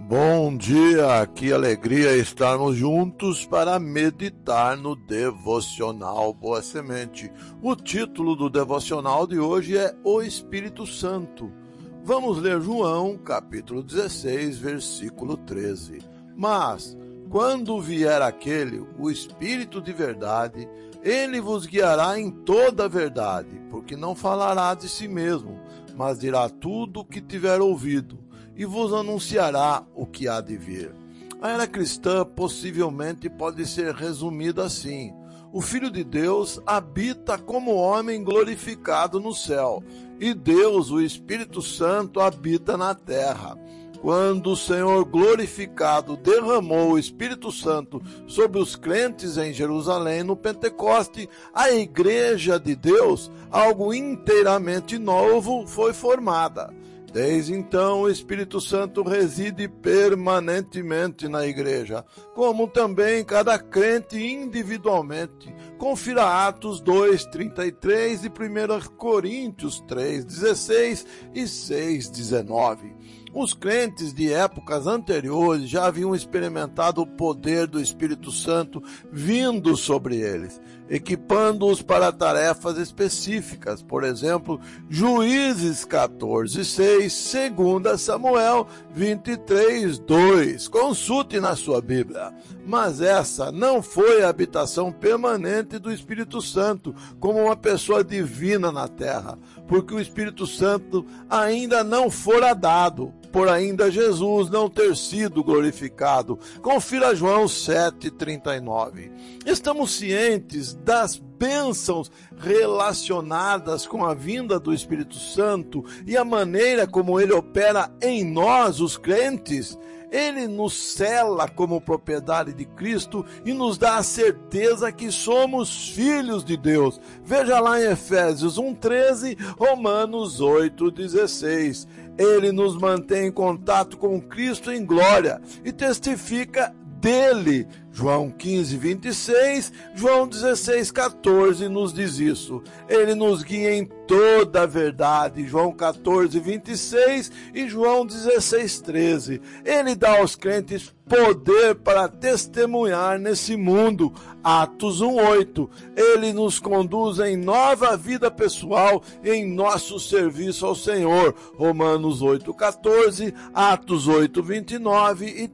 Bom dia, que alegria estarmos juntos para meditar no Devocional Boa Semente. O título do Devocional de hoje é O Espírito Santo. Vamos ler João, capítulo 16, versículo 13. Mas, quando vier aquele, o Espírito de verdade, ele vos guiará em toda a verdade, porque não falará de si mesmo, mas dirá tudo o que tiver ouvido, e vos anunciará o que há de vir. A era cristã possivelmente pode ser resumida assim: o Filho de Deus habita como homem glorificado no céu, e Deus, o Espírito Santo, habita na terra. Quando o Senhor glorificado derramou o Espírito Santo sobre os crentes em Jerusalém no Pentecoste, a Igreja de Deus, algo inteiramente novo, foi formada. Desde então, o Espírito Santo reside permanentemente na igreja, como também cada crente individualmente. Confira Atos 2:33 e 1 Coríntios 3:16 e 6:19. Os crentes de épocas anteriores já haviam experimentado o poder do Espírito Santo vindo sobre eles, equipando-os para tarefas específicas. Por exemplo, Juízes 14:6, 2 Samuel 23:2. Consulte na sua Bíblia. Mas essa não foi a habitação permanente do Espírito Santo como uma pessoa divina na terra, porque o Espírito Santo ainda não fora dado, por ainda Jesus não ter sido glorificado. Confira João 7:39. Estamos cientes das bênçãos relacionadas com a vinda do Espírito Santo e a maneira como ele opera em nós, os crentes. Ele nos sela como propriedade de Cristo e nos dá a certeza que somos filhos de Deus. Veja lá em Efésios 1:13, Romanos 8:16. Ele nos mantém em contato com Cristo em glória e testifica dele. João 15:26, João 16:14 nos diz isso. Ele nos guia em toda a verdade. João 14:26 e João 16:13. Ele dá aos crentes poder para testemunhar nesse mundo. Atos 1:8. Ele nos conduz em nova vida pessoal em nosso serviço ao Senhor. Romanos 8:14, Atos 8:29 e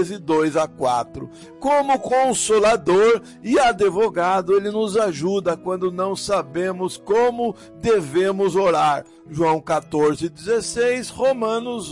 13:2-4. Como consolador e advogado, ele nos ajuda quando não sabemos como devemos orar. João 14:16, Romanos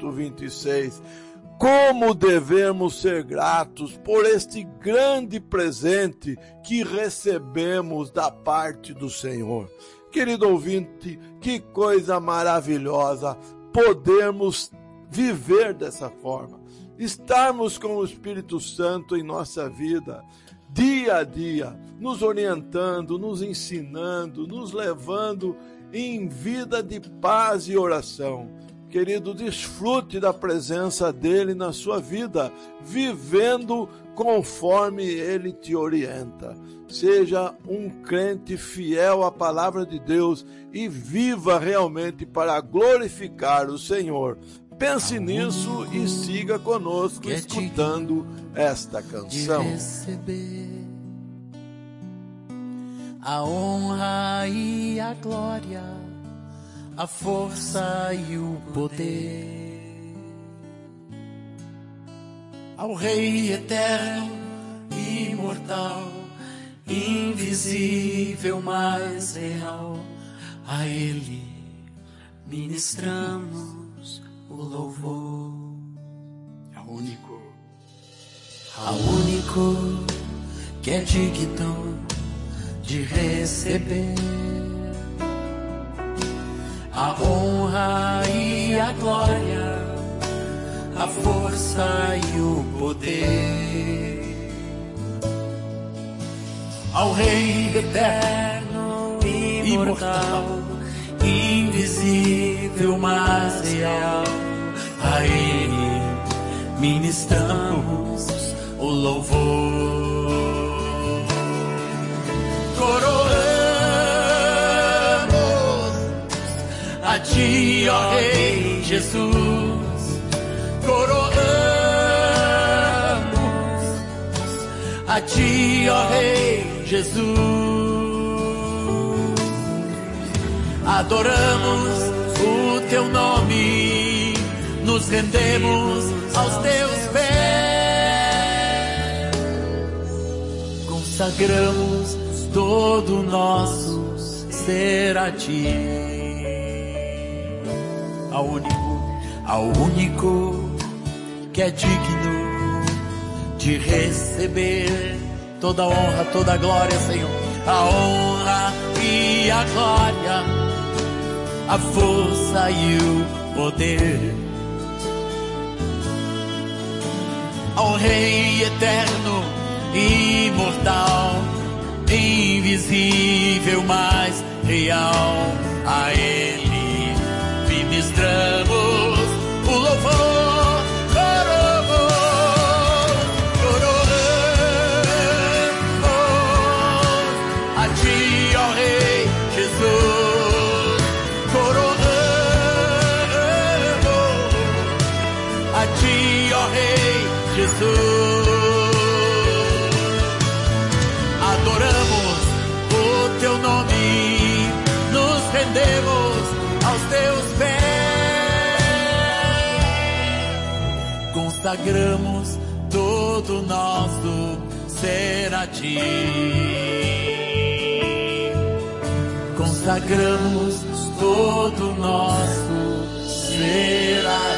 8:26. Como devemos ser gratos por este grande presente que recebemos da parte do Senhor. Querido ouvinte, que coisa maravilhosa podermos viver dessa forma. Estarmos com o Espírito Santo em nossa vida, dia a dia, nos orientando, nos ensinando, nos levando em vida de paz e oração. Querido, desfrute da presença dele na sua vida, vivendo conforme ele te orienta. Seja um crente fiel à palavra de Deus e viva realmente para glorificar o Senhor. Pense nisso e siga conosco escutando esta canção. A honra e a glória, a força e o poder ao Rei eterno, imortal, invisível, mas real. A Ele ministramos o louvor. Ao único que é digno de receber a honra e a glória, a força e o poder ao Rei eterno, imortal, invisível, mas real. A Ele ministramos o louvor. Coroamos a Ti, ó Rei Jesus, coroamos a ti, ó Rei Jesus. Adoramos o teu nome, nos rendemos aos teus pés, consagramos todo o nosso ser a ti, ao único que é digno de receber toda a honra, toda a glória, Senhor. A honra e a glória, a força e o poder ao Rei eterno, imortal, invisível, mas real. A Ele ministramos o louvor. Adoramos o teu nome, nos rendemos aos teus pés, consagramos todo o nosso ser a ti, consagramos todo o nosso ser a ti.